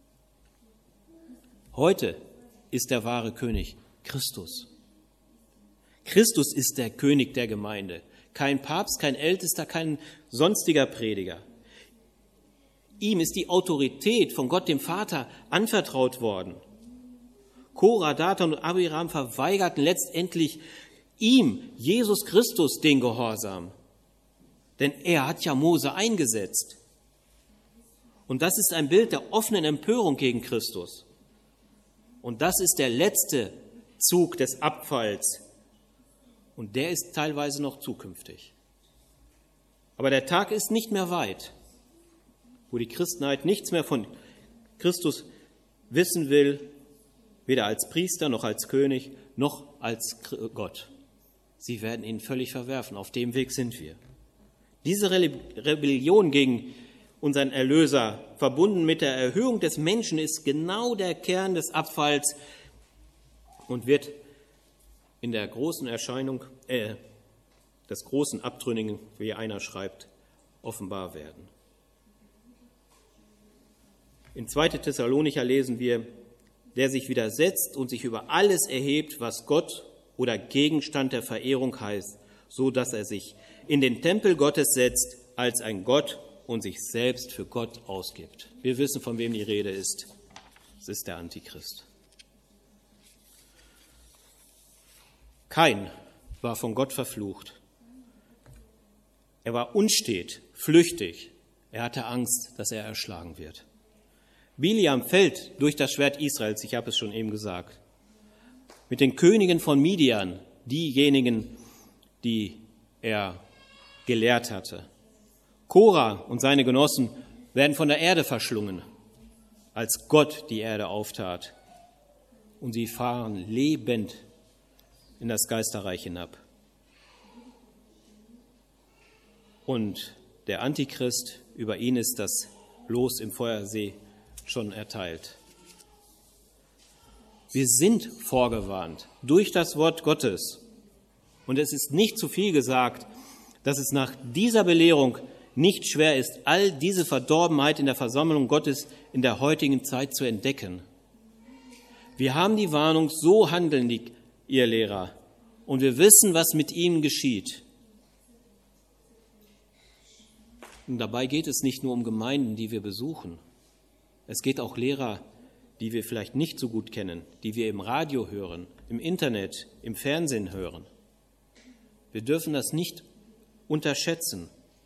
Heute ist der wahre König Christus. Christus ist der König der Gemeinde. Kein Papst, kein Ältester, kein sonstiger Prediger. Ihm ist die Autorität von Gott dem Vater anvertraut worden. Korah, Datan und Abiram verweigerten letztendlich ihm, Jesus Christus, den Gehorsam. Denn er hat ja Mose eingesetzt. Und das ist ein Bild der offenen Empörung gegen Christus. Und das ist der letzte Zug des Abfalls. Und der ist teilweise noch zukünftig. Aber der Tag ist nicht mehr weit, wo die Christenheit nichts mehr von Christus wissen will, weder als Priester noch als König noch als Gott. Sie werden ihn völlig verwerfen. Auf dem Weg sind wir. Diese Rebellion gegen unseren Erlöser, verbunden mit der Erhöhung des Menschen, ist genau der Kern des Abfalls und wird in der großen Erscheinung des großen Abtrünnigen, wie einer schreibt, offenbar werden. In 2. Thessalonicher lesen wir, der sich widersetzt und sich über alles erhebt, was Gott oder Gegenstand der Verehrung heißt, so dass er sich in den Tempel Gottes setzt als ein Gott und sich selbst für Gott ausgibt. Wir wissen, von wem die Rede ist. Es ist der Antichrist. Kain war von Gott verflucht. Er war unstet, flüchtig. Er hatte Angst, dass er erschlagen wird. Biliam fällt durch das Schwert Israels, ich habe es schon eben gesagt. Mit den Königen von Midian, diejenigen, die er gelehrt hatte. Korah und seine Genossen werden von der Erde verschlungen, als Gott die Erde auftat. Und sie fahren lebend in das Geisterreich hinab. Und der Antichrist, über ihn ist das Los im Feuersee schon erteilt. Wir sind vorgewarnt durch das Wort Gottes. Und es ist nicht zu viel gesagt, dass es nach dieser Belehrung nicht schwer ist, all diese Verdorbenheit in der Versammlung Gottes in der heutigen Zeit zu entdecken. Wir haben die Warnung, so handeln die Irrlehrer, und wir wissen, was mit ihnen geschieht. Und dabei geht es nicht nur um Gemeinden, die wir besuchen. Es geht auch Lehrer, die wir vielleicht nicht so gut kennen, die wir im Radio hören, im Internet, im Fernsehen hören. Wir dürfen das nicht unterschätzen.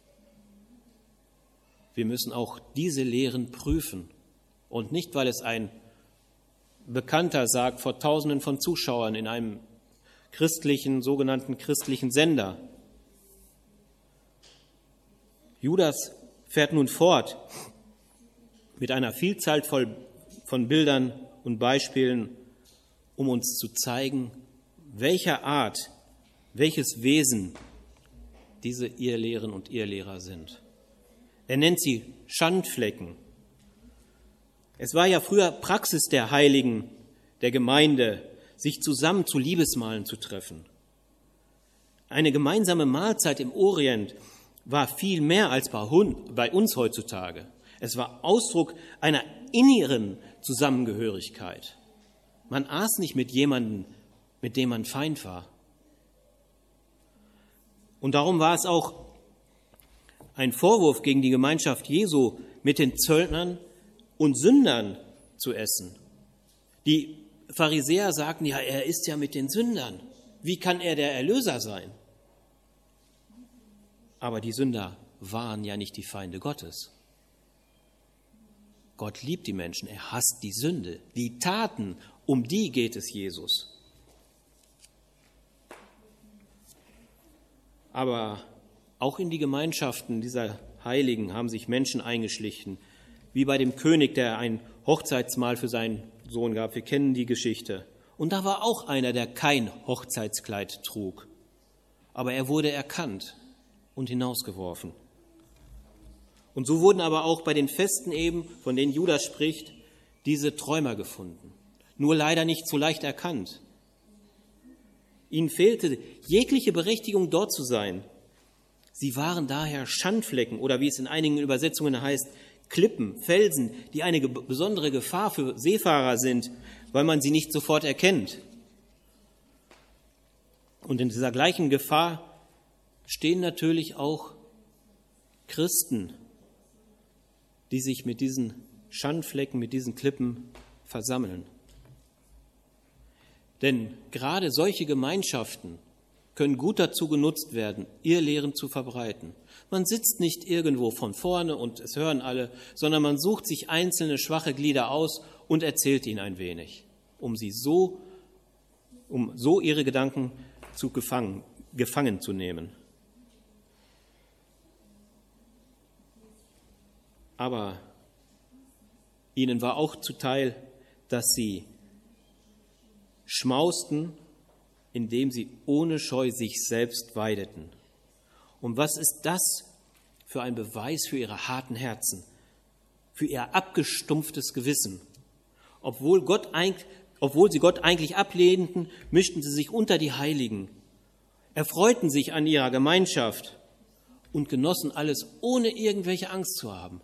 Wir müssen auch diese Lehren prüfen. Und nicht, weil es ein Bekannter sagt vor Tausenden von Zuschauern in einem sogenannten christlichen Sender. Judas fährt nun fort mit einer Vielzahl von Bildern und Beispielen, um uns zu zeigen, welcher Art, welches Wesen diese Irrlehren und Irrlehrer sind. Er nennt sie Schandflecken. Es war ja früher Praxis der Heiligen, der Gemeinde, sich zusammen zu Liebesmahlen zu treffen. Eine gemeinsame Mahlzeit im Orient war viel mehr als bei uns heutzutage. Es war Ausdruck einer inneren Zusammengehörigkeit. Man aß nicht mit jemandem, mit dem man Feind war. Und darum war es auch ein Vorwurf gegen die Gemeinschaft Jesu, mit den Zöllnern und Sündern zu essen. Die Pharisäer sagten, ja, er isst ja mit den Sündern. Wie kann er der Erlöser sein? Aber die Sünder waren ja nicht die Feinde Gottes. Gott liebt die Menschen, er hasst die Sünde. Die Taten, um die geht es Jesus. Aber auch in die Gemeinschaften dieser Heiligen haben sich Menschen eingeschlichen, wie bei dem König, der ein Hochzeitsmahl für seinen Sohn gab. Wir kennen die Geschichte. Und da war auch einer, der kein Hochzeitskleid trug. Aber er wurde erkannt und hinausgeworfen. Und so wurden aber auch bei den Festen eben, von denen Judas spricht, diese Träumer gefunden. Nur leider nicht so leicht erkannt. Ihnen fehlte jegliche Berechtigung, dort zu sein. Sie waren daher Schandflecken oder wie es in einigen Übersetzungen heißt, Klippen, Felsen, die eine besondere Gefahr für Seefahrer sind, weil man sie nicht sofort erkennt. Und in dieser gleichen Gefahr stehen natürlich auch Christen, die sich mit diesen Schandflecken, mit diesen Klippen versammeln. Denn gerade solche Gemeinschaften können gut dazu genutzt werden, Irrlehren zu verbreiten. Man sitzt nicht irgendwo von vorne und es hören alle, sondern man sucht sich einzelne schwache Glieder aus und erzählt ihnen ein wenig, um so ihre Gedanken gefangen zu nehmen. Aber ihnen war auch zuteil, dass sie schmausten, indem sie ohne Scheu sich selbst weideten. Und was ist das für ein Beweis für ihre harten Herzen, für ihr abgestumpftes Gewissen? Obwohl sie Gott eigentlich ablehnten, mischten sie sich unter die Heiligen, erfreuten sich an ihrer Gemeinschaft und genossen alles, ohne irgendwelche Angst zu haben.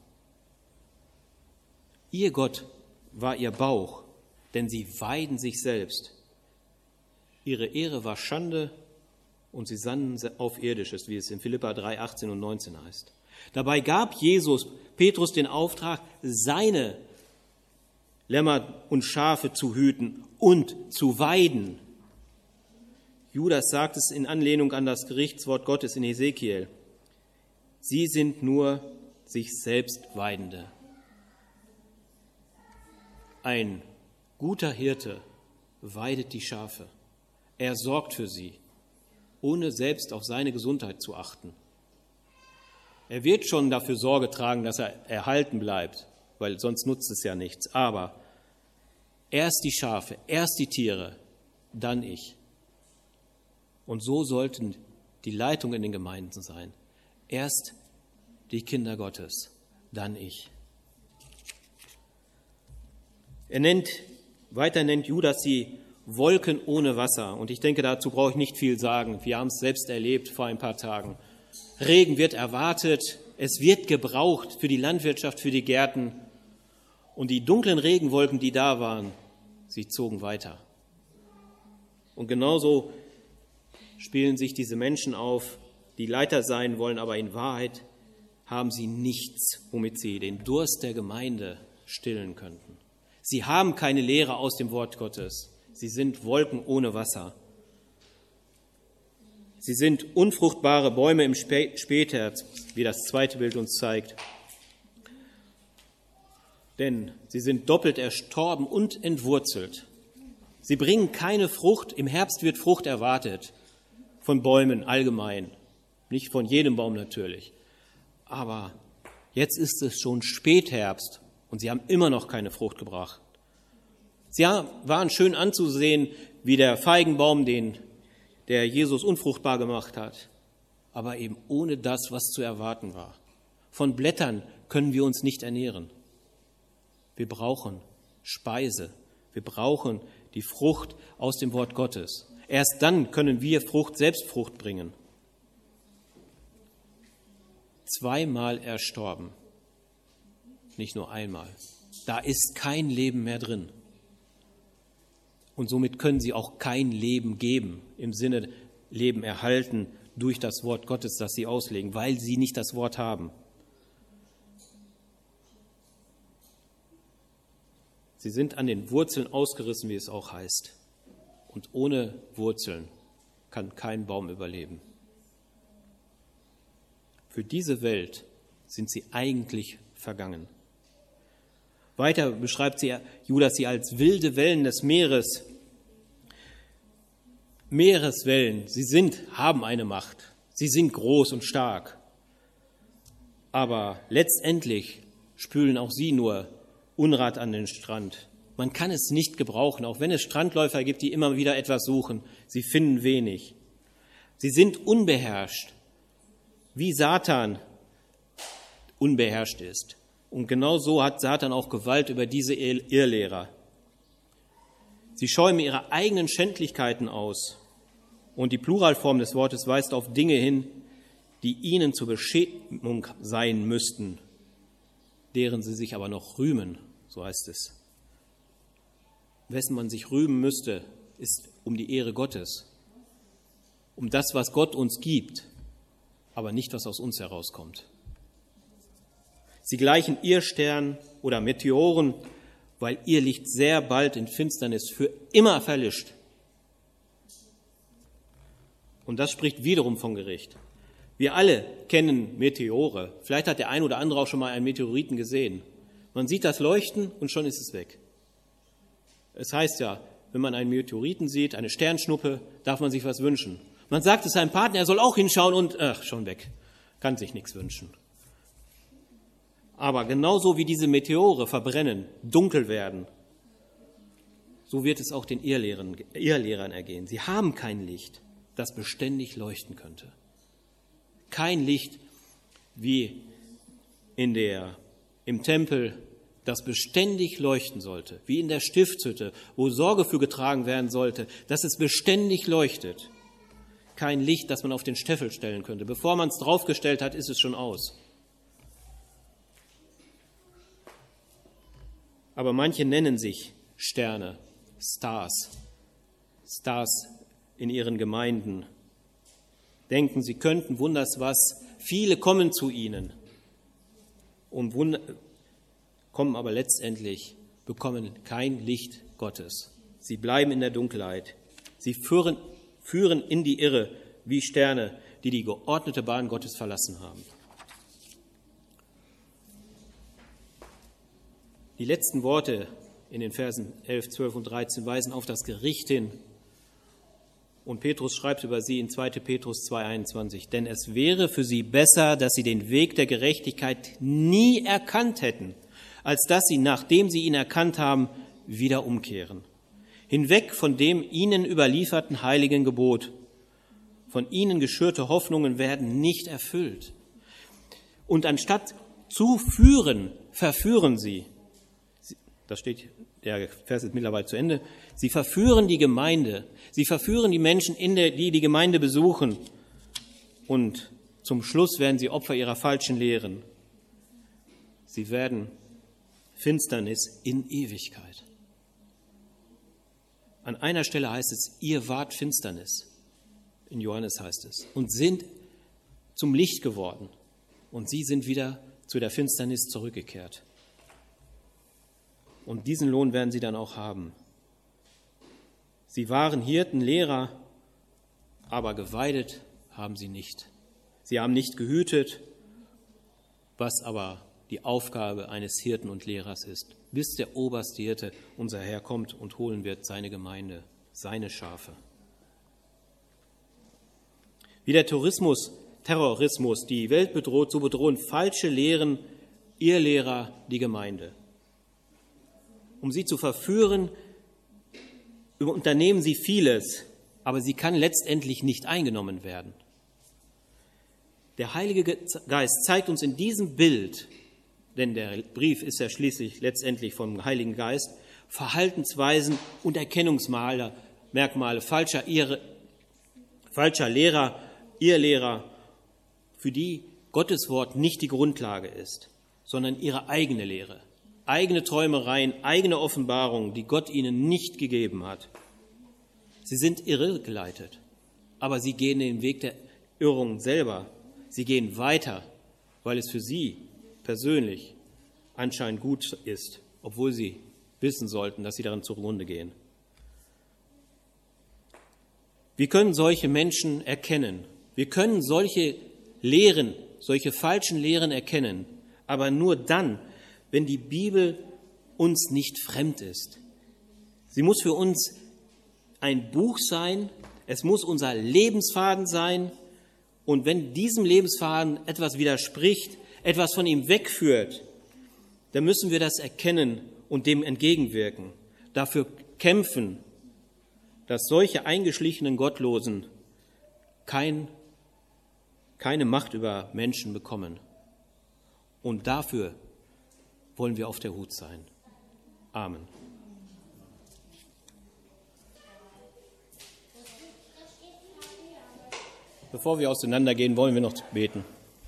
Ihr Gott war ihr Bauch, denn sie weiden sich selbst. Ihre Ehre war Schande und sie sannen auf Irdisches, wie es in Philipper 3, 18 und 19 heißt. Dabei gab Jesus Petrus den Auftrag, seine Lämmer und Schafe zu hüten und zu weiden. Judas sagt es in Anlehnung an das Gerichtswort Gottes in Hesekiel. Sie sind nur sich selbst Weidende. Ein guter Hirte weidet die Schafe. Er sorgt für sie, ohne selbst auf seine Gesundheit zu achten. Er wird schon dafür Sorge tragen, dass er erhalten bleibt, weil sonst nutzt es ja nichts. Aber erst die Schafe, erst die Tiere, dann ich. Und so sollten die Leitungen in den Gemeinden sein. Erst die Kinder Gottes, dann ich. Weiter nennt Judas sie Wolken ohne Wasser. Und ich denke, dazu brauche ich nicht viel sagen. Wir haben es selbst erlebt vor ein paar Tagen. Regen wird erwartet, es wird gebraucht für die Landwirtschaft, für die Gärten. Und die dunklen Regenwolken, die da waren, sie zogen weiter. Und genauso spielen sich diese Menschen auf, die Leiter sein wollen, aber in Wahrheit haben sie nichts, womit sie den Durst der Gemeinde stillen könnten. Sie haben keine Lehre aus dem Wort Gottes. Sie sind Wolken ohne Wasser. Sie sind unfruchtbare Bäume im Spätherbst, wie das zweite Bild uns zeigt. Denn sie sind doppelt erstorben und entwurzelt. Sie bringen keine Frucht. Im Herbst wird Frucht erwartet von Bäumen allgemein. Nicht von jedem Baum natürlich. Aber jetzt ist es schon Spätherbst und sie haben immer noch keine Frucht gebracht. Sie waren schön anzusehen, wie der Feigenbaum, der Jesus unfruchtbar gemacht hat, aber eben ohne das, was zu erwarten war. Von Blättern können wir uns nicht ernähren. Wir brauchen Speise. Wir brauchen die Frucht aus dem Wort Gottes. Erst dann können wir selbst Frucht bringen. 2-mal erstorben, nicht nur einmal. Da ist kein Leben mehr drin. Und somit können sie auch kein Leben geben, im Sinne Leben erhalten durch das Wort Gottes, das sie auslegen, weil sie nicht das Wort haben. Sie sind an den Wurzeln ausgerissen, wie es auch heißt. Und ohne Wurzeln kann kein Baum überleben. Für diese Welt sind sie eigentlich vergangen. Weiter beschreibt Judas sie als wilde Wellen des Meeres. Meereswellen, haben eine Macht. Sie sind groß und stark. Aber letztendlich spülen auch sie nur Unrat an den Strand. Man kann es nicht gebrauchen, auch wenn es Strandläufer gibt, die immer wieder etwas suchen. Sie finden wenig. Sie sind unbeherrscht, wie Satan unbeherrscht ist. Und genau so hat Satan auch Gewalt über diese Irrlehrer. Sie schäumen ihre eigenen Schändlichkeiten aus. Und die Pluralform des Wortes weist auf Dinge hin, die ihnen zur Beschämung sein müssten, deren sie sich aber noch rühmen, so heißt es. Wessen man sich rühmen müsste, ist um die Ehre Gottes, um das, was Gott uns gibt, aber nicht, was aus uns herauskommt. Sie gleichen Irrsternen oder Meteoren, weil ihr Licht sehr bald in Finsternis für immer verlischt. Und das spricht wiederum von Gericht. Wir alle kennen Meteore. Vielleicht hat der ein oder andere auch schon mal einen Meteoriten gesehen. Man sieht das Leuchten und schon ist es weg. Es heißt ja, wenn man einen Meteoriten sieht, eine Sternschnuppe, darf man sich was wünschen. Man sagt es seinem Partner, er soll auch hinschauen und schon weg. Kann sich nichts wünschen. Aber genauso wie diese Meteore verbrennen, dunkel werden, so wird es auch den Irrlehrern ergehen. Sie haben kein Licht, das beständig leuchten könnte. Kein Licht wie im Tempel, das beständig leuchten sollte, wie in der Stiftshütte, wo Sorge für getragen werden sollte, dass es beständig leuchtet. Kein Licht, das man auf den Steffel stellen könnte. Bevor man es draufgestellt hat, ist es schon aus. Aber manche nennen sich Sterne, Stars in ihren Gemeinden. Denken, sie könnten wunders was, viele kommen zu ihnen. und kommen aber letztendlich, bekommen kein Licht Gottes. Sie bleiben in der Dunkelheit. Sie führen in die Irre wie Sterne, die die geordnete Bahn Gottes verlassen haben. Die letzten Worte in den Versen 11, 12 und 13 weisen auf das Gericht hin. Und Petrus schreibt über sie in 2. Petrus 2,21, denn es wäre für sie besser, dass sie den Weg der Gerechtigkeit nie erkannt hätten, als dass sie, nachdem sie ihn erkannt haben, wieder umkehren. Hinweg von dem ihnen überlieferten heiligen Gebot. Von ihnen geschürte Hoffnungen werden nicht erfüllt. Und anstatt zu führen, verführen sie. Das steht, der Vers ist mittlerweile zu Ende. Sie verführen die Gemeinde. Sie verführen die Menschen, die die Gemeinde besuchen. Und zum Schluss werden sie Opfer ihrer falschen Lehren. Sie werden Finsternis in Ewigkeit. An einer Stelle heißt es, ihr wart Finsternis. In Johannes heißt es. Und sind zum Licht geworden. Und sie sind wieder zu der Finsternis zurückgekehrt. Und diesen Lohn werden sie dann auch haben. Sie waren Hirten, Lehrer, aber geweidet haben sie nicht. Sie haben nicht gehütet, was aber die Aufgabe eines Hirten und Lehrers ist, bis der oberste Hirte, unser Herr, kommt und holen wird seine Gemeinde, seine Schafe. Wie der Terrorismus die Welt bedroht, so bedrohen falsche Lehren, Irrlehrer die Gemeinde. Um sie zu verführen, unternehmen sie vieles, aber sie kann letztendlich nicht eingenommen werden. Der Heilige Geist zeigt uns in diesem Bild, denn der Brief ist ja schließlich letztendlich vom Heiligen Geist, Verhaltensweisen und Erkennungsmerkmale falscher Lehrer, Irrlehrer, für die Gottes Wort nicht die Grundlage ist, sondern ihre eigene Lehre. Eigene Träumereien, eigene Offenbarungen, die Gott ihnen nicht gegeben hat. Sie sind irregeleitet, aber sie gehen den Weg der Irrung selber. Sie gehen weiter, weil es für sie persönlich anscheinend gut ist, obwohl sie wissen sollten, dass sie daran zugrunde gehen. Wir können solche Menschen erkennen. Wir können solche Lehren, solche falschen Lehren erkennen, aber nur dann, wenn die Bibel uns nicht fremd ist. Sie muss für uns ein Buch sein, es muss unser Lebensfaden sein, und wenn diesem Lebensfaden etwas widerspricht, etwas von ihm wegführt, dann müssen wir das erkennen und dem entgegenwirken, dafür kämpfen, dass solche eingeschlichenen Gottlosen keine Macht über Menschen bekommen. Und dafür wollen wir auf der Hut sein. Amen. Bevor wir auseinandergehen, wollen wir noch beten.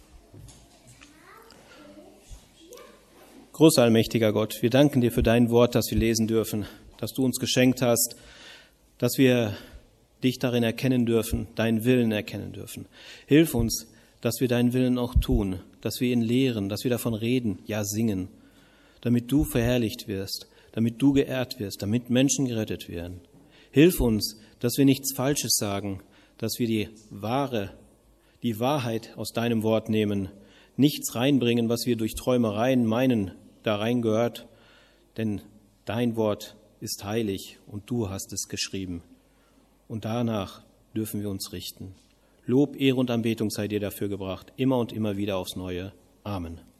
Großer, allmächtiger Gott, wir danken dir für dein Wort, das wir lesen dürfen, das du uns geschenkt hast, dass wir dich darin erkennen dürfen, deinen Willen erkennen dürfen. Hilf uns, dass wir deinen Willen auch tun, dass wir ihn lehren, dass wir davon reden, ja singen, damit du verherrlicht wirst, damit du geehrt wirst, damit Menschen gerettet werden. Hilf uns, dass wir nichts Falsches sagen, dass wir die Wahrheit aus deinem Wort nehmen, nichts reinbringen, was wir durch Träumereien meinen, da reingehört, denn dein Wort ist heilig und du hast es geschrieben. Und danach dürfen wir uns richten. Lob, Ehre und Anbetung sei dir dafür gebracht, immer und immer wieder aufs Neue. Amen.